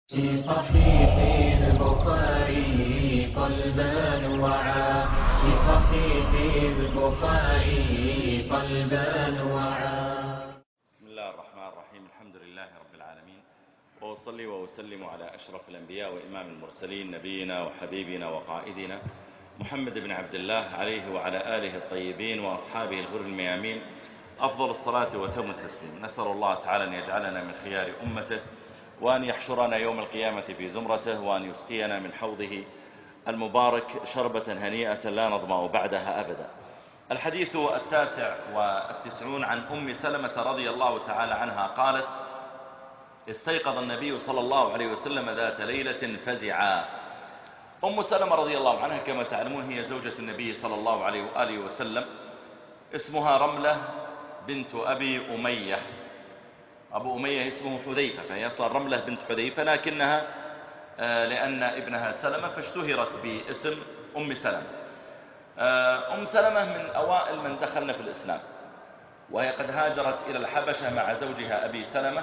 في صحيح البخاري قلبا وعى في صحيح البخاري قلبا وعى. بسم الله الرحمن الرحيم. الحمد لله رب العالمين، وأصلي وأسلم على أشرف الأنبياء وإمام المرسلين نبينا وحبيبنا وقائدنا محمد بن عبد الله عليه وعلى آله الطيبين وأصحابه الغر الميامين أفضل الصلاة وتم التسليم. نسأل الله تعالى أن يجعلنا من خيار أمته، وأن يحشرنا يوم القيامة في زمرته، وأن يسقينا من حوضه المبارك شربة هنيئة لا نظمأ بعدها أبدا. الحديث 99 عن أم سلمة رضي الله تعالى عنها قالت: استيقظ النبي صلى الله عليه وسلم ذات ليلة فزعا. أم سلمة رضي الله عنها كما تعلمون هي زوجة النبي صلى الله عليه وآله وسلم، اسمها رملة بنت أبي أمية. أبو أمية اسمه حذيفة، فهي صار رملة بنت حذيفة، لكنها لأن ابنها سلمة فاشتهرت باسم أم سلمة. أم سلمة من أوائل من دخلنا في الإسلام، وهي قد هاجرت إلى الحبشة مع زوجها أبي سلمة،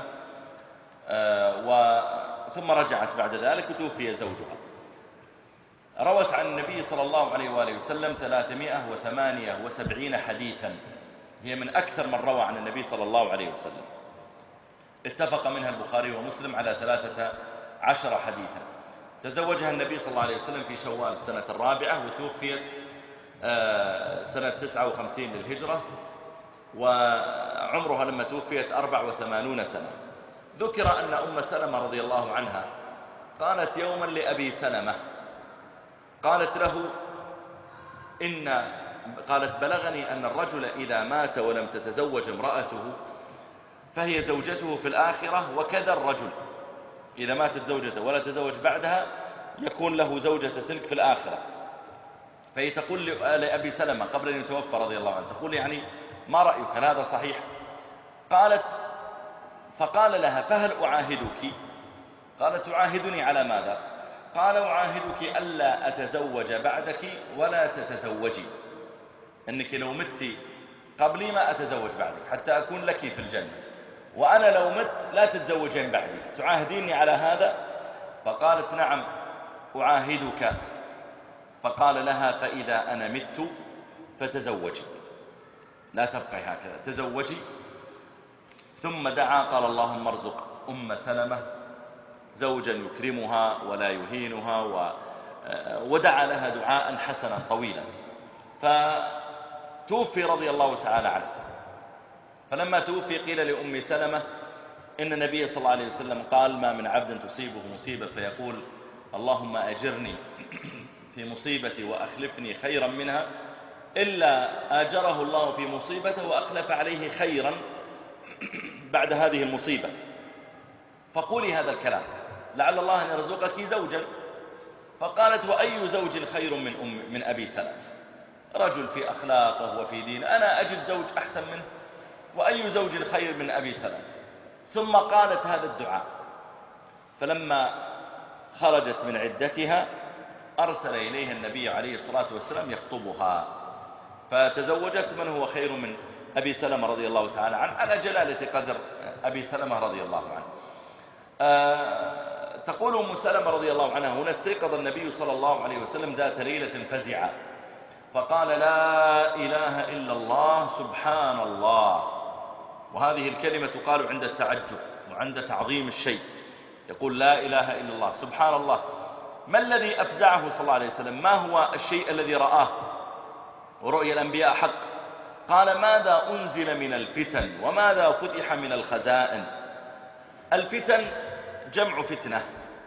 ثم رجعت بعد ذلك وتوفي زوجها. روت عن النبي صلى الله عليه وآله وسلم 378 حديثا، هي من أكثر من روى عن النبي صلى الله عليه وسلم. اتفق منها البخاري ومسلم على 13 حديثا. تزوجها النبي صلى الله عليه وسلم في شوال السنة الرابعة، وتوفيت سنة 59 للهجرة، وعمرها لما توفيت 84 سنة. ذكر أن أم سلمة رضي الله عنها قالت يوما لأبي سلمة، قالت له قالت: بلغني أن الرجل إذا مات ولم تتزوج امرأته فهي زوجته في الآخرة، وكذا الرجل إذا ماتت زوجته ولا تزوج بعدها يكون له زوجة تلك في الآخرة. فهي تقول لأبي سلمة قبل أن يتوفى رضي الله عنه، تقول: يعني ما رأيك، هل هذا صحيح؟ فقال لها: فهل أعاهدك؟ قالت: تعاهدني على ماذا؟ قال: أعاهدك ألا أتزوج بعدك ولا تتزوجي، أنك لو مت قبلي ما أتزوج بعدك حتى أكون لك في الجنة، وأنا لو مت لا تتزوجين بعدي، تعاهديني على هذا؟ فقالت: نعم أعاهدك. فقال لها: فإذا أنا مت فتزوجي، لا تبقي هكذا، تزوجي. ثم دعا قال: اللهم ارزق أم سلمة زوجا يكرمها ولا يهينها، ودعا لها دعاء حسنا طويلا. فتوفي رضي الله تعالى عنه. فلما توفي قيل لأم سلمة إن النبي صلى الله عليه وسلم قال: ما من عبد تصيبه مصيبة فيقول اللهم أجرني في مصيبتي وأخلفني خيرا منها، إلا آجره الله في مصيبته وأخلف عليه خيرا بعد هذه المصيبة. فقولي هذا الكلام لعل الله أن يرزقك زوجا. فقالت: وأي زوج خير من أبي سلمة؟ رجل في أخلاقه وفي دينه، أنا أجد زوج أحسن منه، وأي زوج خير من أبي سلمة؟ ثم قالت هذا الدعاء. فلما خرجت من عدتها أرسل إليها النبي عليه الصلاة والسلام يخطبها، فتزوجت من هو خير من أبي سلمة رضي الله تعالى عنه، على جلالة قدر أبي سلمة رضي الله عنه. تقول أم سلمة رضي الله عنها: هنا استيقظ النبي صلى الله عليه وسلم ذات ليلة فزعا، فقال: لا إله إلا الله سبحان الله. وهذه الكلمة تقال عند التعجب وعند تعظيم الشيء، يقول: لا إله إلا الله سبحان الله. ما الذي أفزعه صلى الله عليه وسلم؟ ما هو الشيء الذي رآه؟ ورؤيا الأنبياء حق. قال: ماذا أنزل من الفتن وماذا فتح من الخزائن. الفتن جمع فتنة،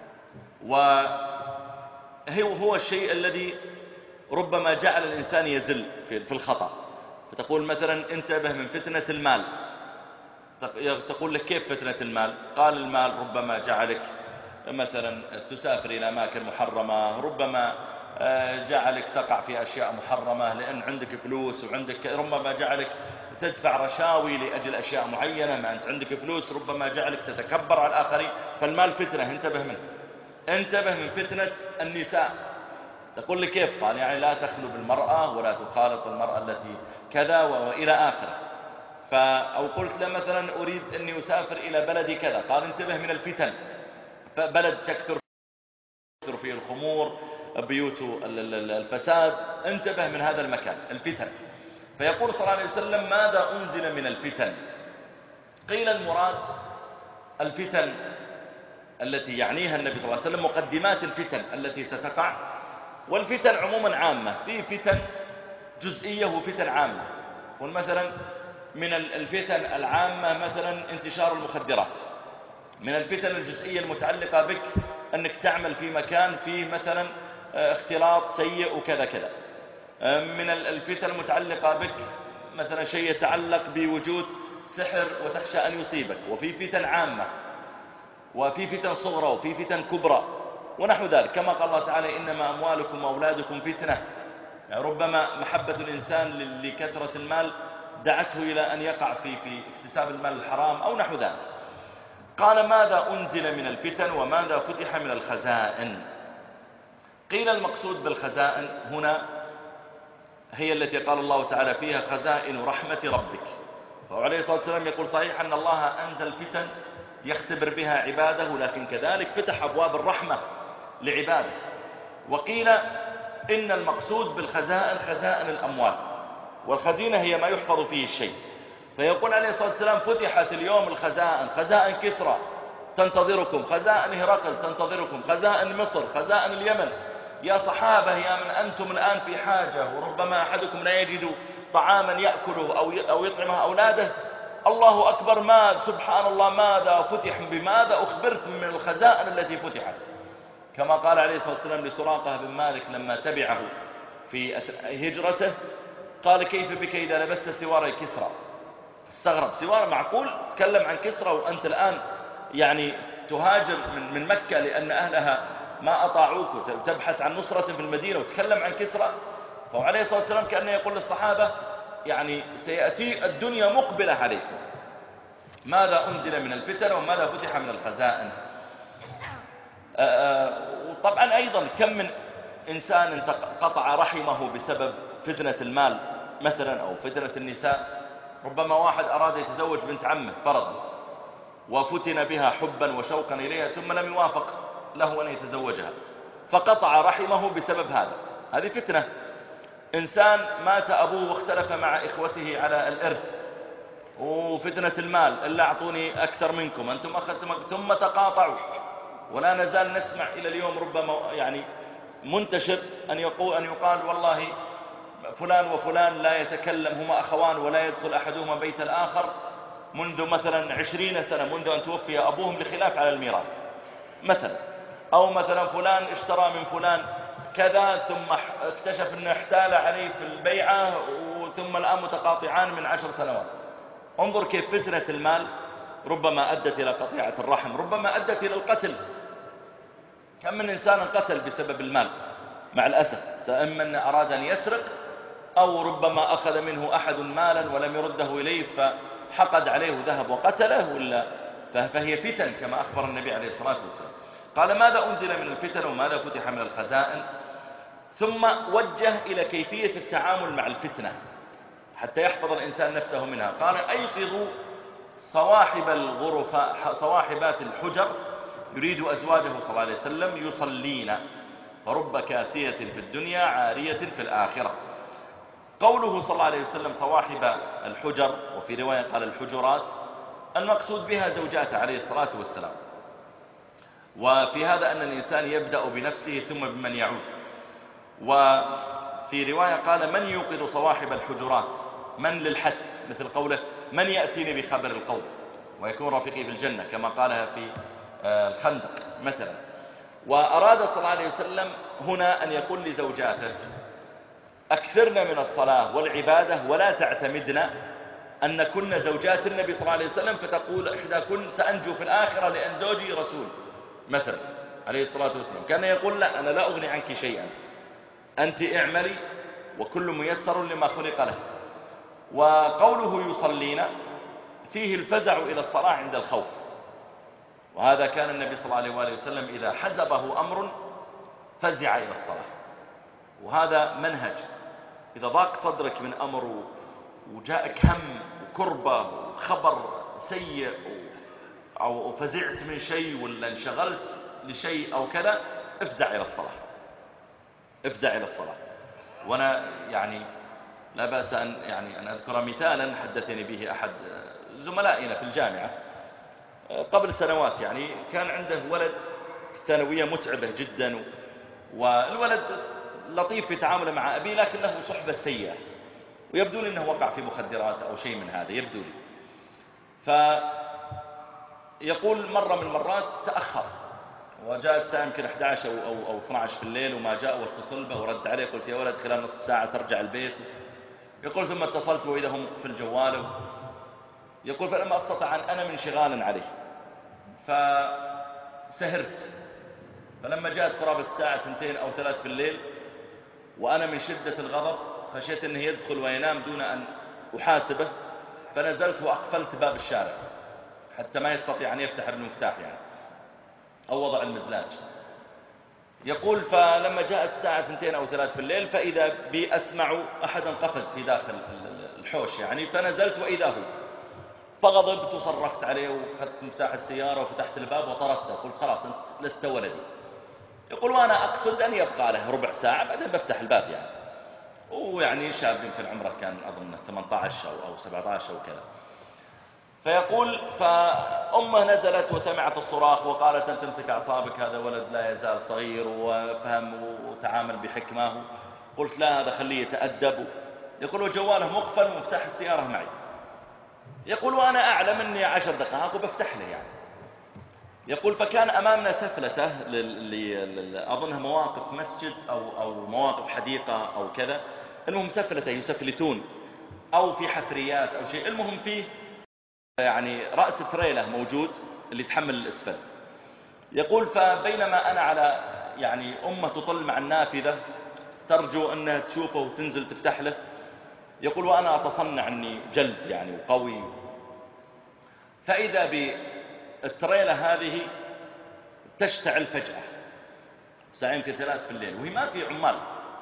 وهو الشيء الذي ربما جعل الإنسان يزل في الخطأ. فتقول مثلا: انتبه من فتنة المال. تقول لك: كيف فتنة المال؟ قال: المال ربما جعلك مثلا تسافر إلى أماكن محرمة، ربما جعلك تقع في أشياء محرمة لأن عندك فلوس، وعندك ربما جعلك تدفع رشاوي لأجل أشياء معينة، ما أنت عندك فلوس، ربما جعلك تتكبر على الآخرين. فالمال فتنة، انتبه منه. انتبه من فتنة النساء. تقول لي: كيف؟ قال: يعني لا تخلو بالمرأة ولا تخالط المرأة التي كذا وإلى آخره. أو قلت له مثلا: أريد أني أسافر إلى بلدي كذا، قال: انتبه من الفتن. بلد تكثر فيه الخمور، بيوت الفساد، انتبه من هذا المكان الفتن. فيقول صلى الله عليه وسلم ماذا أنزل من الفتن؟ قيل المراد الفتن التي يعنيها النبي صلى الله عليه وسلم مقدمات الفتن التي ستقع، والفتن عموما عامة، في فتن جزئية وفتن عامة. ومثلا من الفتن العامة مثلا انتشار المخدرات، من الفتن الجزئية المتعلقة بك أنك تعمل في مكان فيه مثلا اختلاط سيء وكذا كذا. من الفتن المتعلقة بك مثلا شيء يتعلق بوجود سحر وتخشى أن يصيبك. وفي فتن عامة، وفي فتن صغرى، وفي فتن كبرى ونحو ذلك، كما قال الله تعالى إنما أموالكم وأولادكم فتنة. يعني ربما محبة الإنسان لكثرة المال دعته إلى أن يقع في اكتساب المال الحرام أو نحو ذلك. قال ماذا أنزل من الفتن وماذا فتح من الخزائن؟ قيل المقصود بالخزائن هنا هي التي قال الله تعالى فيها خزائن رحمة ربك. فعليه الصلاة والسلام يقول صحيح أن الله أنزل فتن يختبر بها عباده، لكن كذلك فتح أبواب الرحمة لعباده. وقيل إن المقصود بالخزائن خزائن الأموال، والخزينة هي ما يحفظ فيه الشيء. فيقول عليه الصلاة والسلام فتحت اليوم الخزائن، خزائن كسرى تنتظركم، خزائن هرقل تنتظركم، خزائن مصر، خزائن اليمن. يا صحابة يا من أنتم الآن في حاجة، وربما أحدكم لا يجد طعاما يأكله أو يطعمه أولاده. الله أكبر، ما سبحان الله ماذا فتح، بماذا أخبرتم من الخزائن التي فتحت. كما قال عليه الصلاة والسلام لسراقة بن مالك لما تبعه في هجرته، قال كيف بك إذا لبست سوار كسرى؟ استغرب، سوار معقول تكلم عن كسرى وأنت الآن يعني تهاجر من مكة لأن أهلها ما أطاعوك وتبحث عن نصرة في المدينة وتكلم عن كسرى؟ فعليه الصلاة والسلام كأنه يقول للصحابة يعني سيأتي الدنيا مقبلة عليكم. ماذا أنزل من الفتن وماذا فتح من الخزائن؟ وطبعا أيضا كم من إنسان قطع رحمه بسبب فتنة المال مثلا أو فتنة النساء. ربما واحد أراد يتزوج بنت عمه فرضا، وفتن بها حبا وشوقا إليها ثم لم يوافق له أن يتزوجها، فقطع رحمه بسبب هذا. هذه فتنة. إنسان مات أبوه واختلف مع إخوته على الإرث، وفتنة المال، إلا أعطوني أكثر منكم، أنتم أخذتم، ثم تقاطعوا. ولا نزال نسمع إلى اليوم ربما يعني منتشر أن يقال والله فلان وفلان لا يتكلم، هما أخوان ولا يدخل أحدهما بيت الآخر منذ مثلا 20 سنة، منذ أن توفي أبوهم لخلاف على الميراث مثلا. أو مثلا فلان اشترى من فلان كذا ثم اكتشف أنه احتال عليه في البيعة، ثم الآن متقاطعان من 10 سنوات. انظر كيف فتنة المال ربما أدت إلى قطيعة الرحم، ربما أدت إلى القتل. كم من إنسان قتل بسبب المال مع الأسف، إما أن أراد أن يسرق أو ربما أخذ منه أحد مالا ولم يرده إليه فحقد عليه وذهب وقتله، فهي فتن كما أخبر النبي عليه الصلاة والسلام. قال ماذا أنزل من الفتن وماذا فتح من الخزائن؟ ثم وجه إلى كيفية التعامل مع الفتنة حتى يحفظ الإنسان نفسه منها. قال أيقظوا صواحب صواحبات الحجر، يريد أزواجه صلى الله عليه وسلم، يصلين، فرب كاسية في الدنيا عارية في الآخرة. قوله صلى الله عليه وسلم صواحب الحجر، وفي رواية قال الحجرات، المقصود بها زوجاته عليه الصلاة والسلام. وفي هذا أن الإنسان يبدأ بنفسه ثم بمن يعود. وفي رواية قال من يوقظ صواحب الحجرات، من للحث، مثل قوله من يأتيني بخبر القوم ويكون رفيقي في الجنة، كما قالها في الخندق مثلا. وأراد صلى الله عليه وسلم هنا أن يقول لزوجاته أكثرنا من الصلاة والعبادة، ولا تعتمدنا أن كنا زوجات النبي صلى الله عليه وسلم فتقول إحداكن سأنجو في الآخرة لأن زوجي رسول مثلا عليه الصلاة والسلام. كان يقول لا، أنا لا أغني عنك شيئا، أنت اعملي وكل ميسر لما خلق له. وقوله يصلين فيه الفزع إلى الصلاة عند الخوف، وهذا كان النبي صلى الله عليه وآله وسلم إذا حزبه أمر فزع إلى الصلاة. وهذا منهج، إذا ضاق صدرك من أمر وجاءك هم وكربة وخبر سيء أو فزعت من شيء ولا انشغلت لشيء أو كذا افزع إلى الصلاة، افزع إلى الصلاة. وأنا يعني لا بأس أن أذكر مثالا حدثني به أحد زملائنا في الجامعة قبل سنوات. يعني كان عنده ولد ثانوية متعبة جدا، والولد لطيف في تعامله مع أبيه، لكن له صحبة سيئة، ويبدو لي أنه وقع في مخدرات أو شيء من هذا يبدو لي. فيقول مرة من المرات تأخر، وجاءت الساعة يمكن 11 أو 12 في الليل وما جاء، واتصل به ورد عليه، قلت يا ولد خلال نصف ساعة ترجع البيت. يقول ثم اتصلت وإذا هم في الجوال. يقول فلما أستطع أن أنا من انشغال عليه فسهرت، فلما جاءت قرابة الساعة 2 أو 3 في الليل وأنا من شدة الغضب خشيت أنه يدخل وينام دون أن أحاسبه، فنزلت وأقفلت باب الشارع حتى ما يستطيع أن يفتح بالمفتاح يعني أو وضع المزلاج. يقول فلما جاء الساعة 2 أو 3 في الليل فإذا بي أسمع أحدا قفز في داخل الحوش يعني، فنزلت وإذا هو، فغضبت وصرخت عليه وأخذت مفتاح السيارة وفتحت الباب وطردته، قلت خلاص أنت لست ولدي. يقول وأنا أقصد أن يبقى له ربع ساعة بعدين بفتح الباب يعني. ويعني شاب يمكن عمره كان أظن 18 أو 17 أو كذا. فيقول فأمه نزلت وسمعت الصراخ وقالت أن تمسك أعصابك، هذا ولد لا يزال صغير وفهم وتعامل بحكمه. قلت لا، هذا خليه يتأدب. يقول وجواله مقفل ومفتاح السيارة معي. يقول وأنا أعلم أني 10 دقائق وبفتح له يعني. يقول فكان أمامنا سفلته أظنها مواقف مسجد أو مواقف حديقة أو كذا، المهم سفلته يسفلتون أو في حفريات أو شيء، المهم فيه يعني رأس تريلة موجود اللي تحمل الإسفلت. يقول فبينما أنا على يعني أمه تطل مع النافذة ترجو أنها تشوفه وتنزل تفتح له، يقول وأنا أتصنع أني جلد يعني وقوي، فإذا بالتريلة هذه تشتعل فجأة الساعة يمكن 3 في الليل وهي ما في عمال.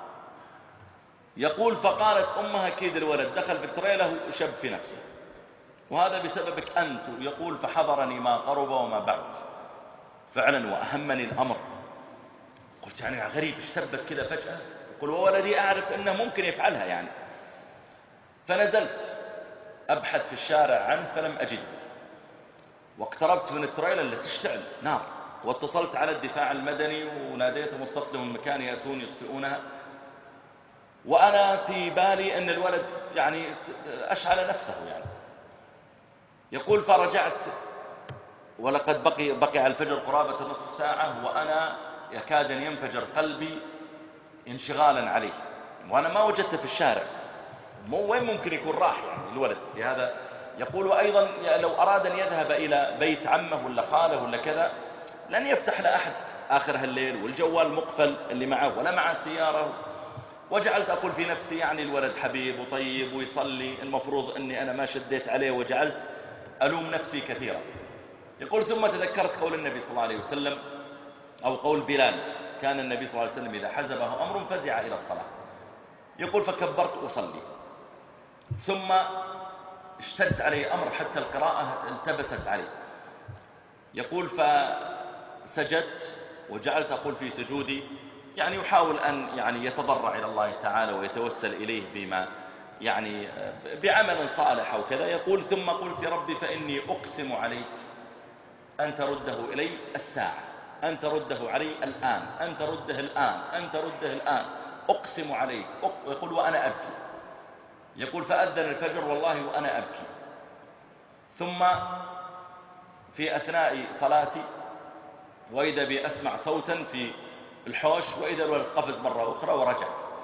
يقول فقالت أمها أكيد الولد دخل في التريلة وشب في نفسه وهذا بسببك أنت. يقول فحضرني ما قرب وما بعد فعلا وأهمني الأمر. قلت يعني غريب اشتبت كذا فجأة. يقول وولدي أعرف أنه ممكن يفعلها يعني. فنزلت أبحث في الشارع عنه فلم أجده، واقتربت من التريلة اللي تشتعل نار، واتصلت على الدفاع المدني وناديتهم واستخدموا المكان يأتون يطفئونها، وأنا في بالي أن الولد يعني أشعل نفسه يعني. يقول فرجعت ولقد بقي على الفجر قرابة نصف ساعة وأنا يكاد أن ينفجر قلبي انشغالا عليه، وأنا ما وجدته في الشارع، وين ممكن يكون راح يعني الولد لهذا. يقول وأيضا لو أراد أن يذهب إلى بيت عمه ولا خاله ولا كذا لن يفتح له أحد آخر هالليل والجوال مقفل اللي معه ولا مع سيارة. وجعلت أقول في نفسي يعني الولد حبيب وطيب ويصلي، المفروض أني أنا ما شديت عليه، وجعلت ألوم نفسي كثيرا. يقول ثم تذكرت قول النبي صلى الله عليه وسلم أو قول بلال، كان النبي صلى الله عليه وسلم إذا حزبه أمر فزع إلى الصلاة. يقول فكبرت أصلي، ثم اشتد علي أمر حتى القراءة التبست علي. يقول فسجدت وجعلت أقول في سجودي يعني يحاول أن يعني يتضرع إلى الله تعالى ويتوسل إليه بما يعني بعمل صالح أو كذا. يقول ثم قلت يا ربي فإني أقسم عليك أن ترده إلي الساعة، أن ترده علي الآن، أن ترده الآن، أن ترده الآن، أقسم عليك. يقول وأنا أبكي. يقول فأذن الفجر والله وأنا أبكي. ثم في أثناء صلاتي وإذا بي أسمع صوتا في الحوش وإذا الولد قفز مرة أخرى ورجع.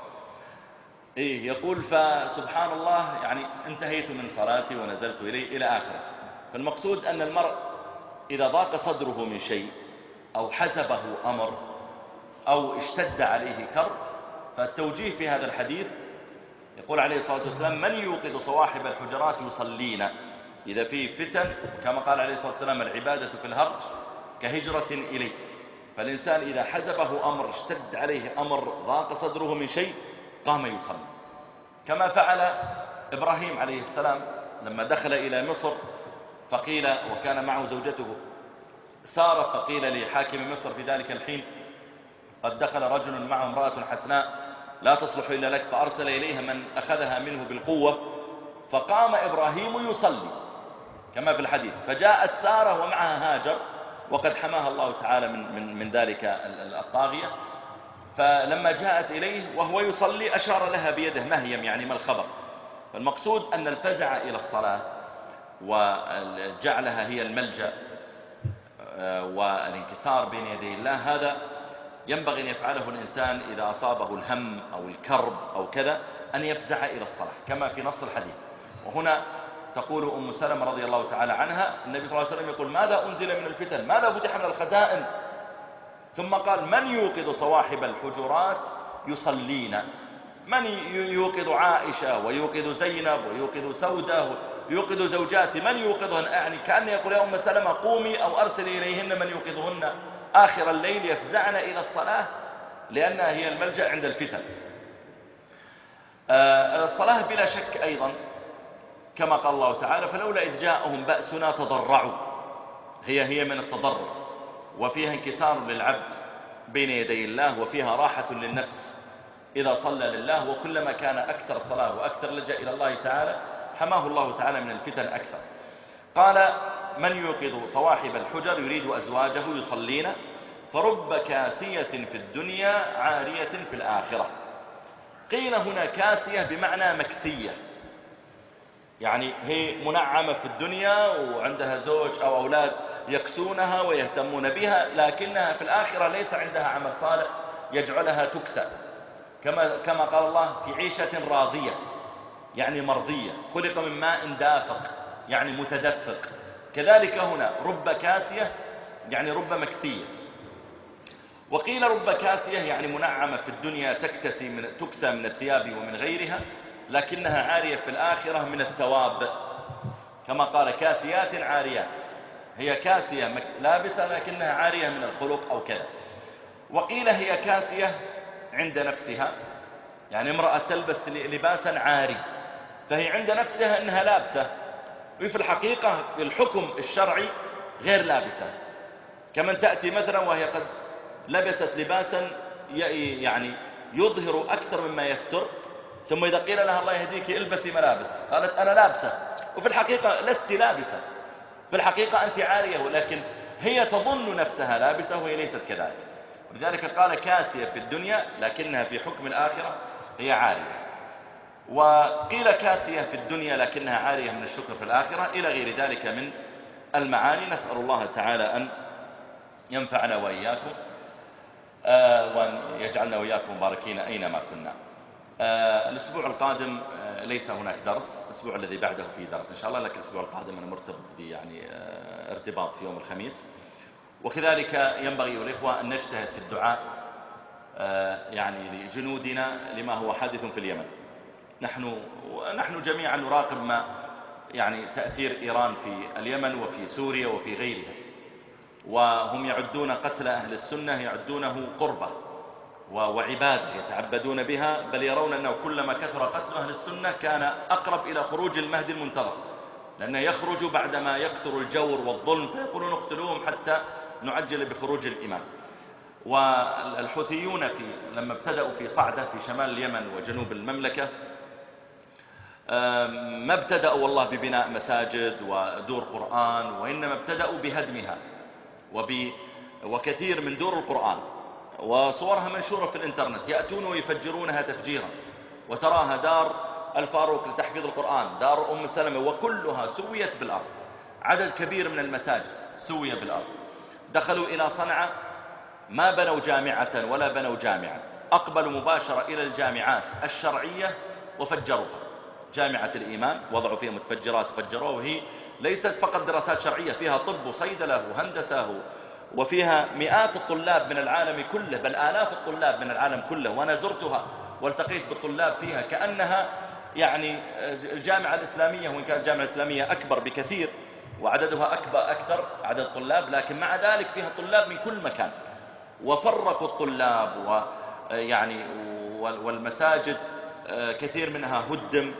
يقول فسبحان الله يعني انتهيت من صلاتي ونزلت إليه إلى آخره. فالمقصود أن المرء إذا ضاق صدره من شيء أو حزبه أمر أو اشتد عليه كرب، فالتوجيه في هذا الحديث يقول عليه الصلاة والسلام من يوقظ صواحب الحجرات يصلين إذا فيه فتن، كما قال عليه الصلاة والسلام العبادة في الهرج كهجرة إليه. فالإنسان إذا حزبه أمر اشتد عليه أمر ضاق صدره من شيء قام يصلي، كما فعل إبراهيم عليه السلام لما دخل إلى مصر فقيل وكان معه زوجته سار فقيل لحاكم مصر في ذلك الحين قد دخل رجل معه امرأة حسناء لا تصلح إلا لك، فأرسل إليها من أخذها منه بالقوة، فقام إبراهيم يصلي كما في الحديث، فجاءت سارة ومعها هاجر وقد حماها الله تعالى من ذلك الطاغية، فلما جاءت إليه وهو يصلي أشار لها بيده مهيم، يعني ما الخبر. فالمقصود أن الفزع إلى الصلاة وجعلها هي الملجأ والانكسار بين يدي الله، هذا ينبغي أن يفعله الإنسان إذا أصابه الهم أو الكرب أو كذا، أن يفزع إلى الصلاة كما في نص الحديث. وهنا تقول أم سلمة رضي الله تعالى عنها النبي صلى الله عليه وسلم يقول ماذا أنزل من الفتن، ماذا فتح من الخزائن، ثم قال من يوقظ صواحب الحجرات يصلين، من يوقظ عائشة ويوقظ زينب ويوقظ سودة ويوقظ زوجاتي، من يوقظهن، يعني كأن يقول يا أم سلمة قومي أو أرسل إليهن من يوقظهن آخر الليل يفزعن إلى الصلاة، لأنها هي الملجأ عند الفتن. الصلاة بلا شك أيضا كما قال الله تعالى فلولا إذ جاءهم بأسنا تضرعوا، هي من التضرع، وفيها انكسار للعبد بين يدي الله، وفيها راحة للنفس إذا صلى لله، وكلما كان أكثر صلاة وأكثر لجأ إلى الله تعالى حماه الله تعالى من الفتن أكثر. قال من يوقظ صواحب الحجر يريد أزواجه يصلين، فرب كاسية في الدنيا عارية في الآخرة. قيل هنا كاسية بمعنى مكسية، يعني هي منعمة في الدنيا وعندها زوج أو أولاد يكسونها ويهتمون بها، لكنها في الآخرة ليس عندها عمل صالح يجعلها تكسى، كما قال الله في عيشة راضية يعني مرضية، خلق من ماء دافق يعني متدفق. كذلك هنا رب كاسية يعني رب مكسية. وقيل رب كاسية يعني منعمة في الدنيا تكسى من الثياب ومن غيرها، لكنها عارية في الآخرة من الثواب، كما قال كاسيات عاريات، هي كاسية لابسة لكنها عارية من الخلق أو كذا. وقيل هي كاسية عند نفسها، يعني امرأة تلبس لباسا عاري، فهي عند نفسها أنها لابسة، وفي الحقيقة في الحكم الشرعي غير لابسة، كمن تأتي مثلا وهي قد لبست لباسا يعني يظهر أكثر مما يستر، ثم إذا قيل لها الله يهديك البسي ملابس قالت أنا لابسة، وفي الحقيقة لست لابسة، في الحقيقة أنت عارية، ولكن هي تظن نفسها لابسة وهي ليست كذلك. ولذلك قال كاسية في الدنيا لكنها في حكم الآخرة هي عارية. وقيل كاسية في الدنيا لكنها عارية من الشكر في الآخرة، إلى غير ذلك من المعاني. نسأل الله تعالى أن ينفعنا وإياكم وأن يجعلنا وإياكم مباركين أينما كنا. الأسبوع القادم ليس هناك درس، الأسبوع الذي بعده فيه درس إن شاء الله، لكن الأسبوع القادم أنا مرتبط يعني ارتباط في يوم الخميس. وكذلك ينبغي الإخوة أن نجتهد في الدعاء يعني لجنودنا لما هو حادث في اليمن. نحن جميعا نراقب ما يعني تأثير إيران في اليمن وفي سوريا وفي غيرها، وهم يعدون قتل أهل السنة يعدونه قربة وعبادة يتعبدون بها، بل يرون أنه كلما كثر قتل أهل السنة كان أقرب إلى خروج المهدي المنتظر، لأنه يخرج بعدما يكثر الجور والظلم، فيقولون اقتلوهم حتى نعجل بخروج الإمام. والحوثيون لما ابتدأوا في صعدة في شمال اليمن وجنوب المملكة ما ابتدأوا والله ببناء مساجد ودور قرآن، وإنما ابتدأوا بهدمها وكثير من دور القرآن وصورها منشورة في الإنترنت يأتون ويفجرونها تفجيرا، وتراها دار الفاروق لتحفيظ القرآن، دار أم سلمة، وكلها سويت بالأرض، عدد كبير من المساجد سوية بالأرض. دخلوا إلى صنعاء ما بنوا جامعة ولا بنوا جامعة، أقبلوا مباشرة إلى الجامعات الشرعية وفجروها. جامعة الإيمان وضعوا فيها متفجرات وفجروها، وهي ليست فقط دراسات شرعية، فيها طب وصيدلة وهندسة، وفيها مئات الطلاب من العالم كله، بل آلاف الطلاب من العالم كله، وأنا زرتها والتقيت بالطلاب فيها كأنها يعني الجامعة الإسلامية، وإن كانت الجامعة الإسلامية أكبر بكثير وعددها أكثر عدد الطلاب، لكن مع ذلك فيها طلاب من كل مكان، وفرقوا الطلاب ويعني والمساجد كثير منها هدم،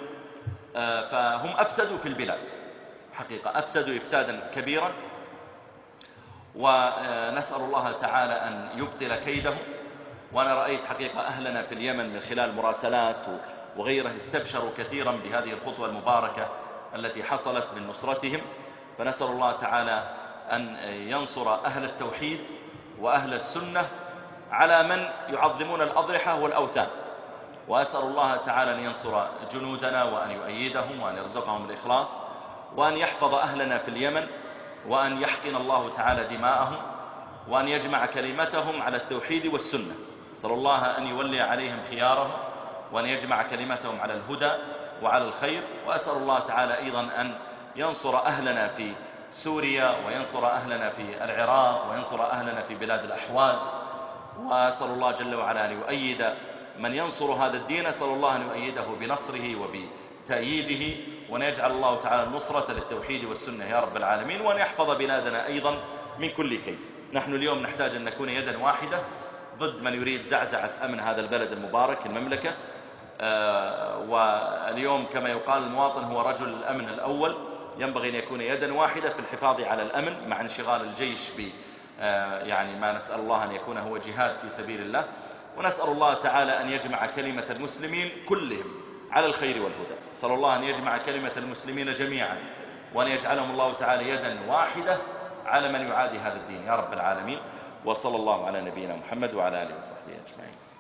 فهم أفسدوا في البلاد حقيقة، أفسدوا إفسادا كبيرا. ونسأل الله تعالى أن يبطل كيده. وأنا رأيت حقيقة أهلنا في اليمن من خلال مراسلات وغيره استبشروا كثيرا بهذه الخطوة المباركة التي حصلت من نصرتهم، فنسأل الله تعالى أن ينصر أهل التوحيد وأهل السنة على من يعظمون الأضرحة والأوثان، وأسأل الله تعالى أن ينصر جنودنا وأن يؤيدهم وأن يرزقهم الإخلاص، وأن يحفظ أهلنا في اليمن، وأن يحقن الله تعالى دماءهم، وأن يجمع كلمتهم على التوحيد والسنة. أسأل الله أن يولي عليهم خيارهم، وأن يجمع كلمتهم على الهدى وعلى الخير. وأسأل الله تعالى أيضا أن ينصر أهلنا في سوريا، وينصر أهلنا في العراق، وينصر أهلنا في بلاد الأحواز. وأسأل الله جل وعلا أن يؤيد من ينصر هذا الدين، أسأل الله أن يؤيده بنصره وبتأييده، وأن يجعل الله تعالى النصرة للتوحيد والسنة يا رب العالمين، وأن يحفظ بلادنا أيضا من كل كيد. نحن اليوم نحتاج أن نكون يدا واحدة ضد من يريد زعزعة أمن هذا البلد المبارك المملكة. واليوم كما يقال المواطن هو رجل الأمن الأول، ينبغي أن يكون يدا واحدة في الحفاظ على الأمن مع انشغال الجيش يعني ما نسأل الله أن يكون هو جهاد في سبيل الله. ونسأل الله تعالى أن يجمع كلمة المسلمين كلهم على الخير والهدى. نسأل الله أن يجمع كلمة المسلمين جميعا، وأن يجعلهم الله تعالى يدا واحدة على من يعادي هذا الدين يا رب العالمين. وصلى الله على نبينا محمد وعلى آله وصحبه أجمعين.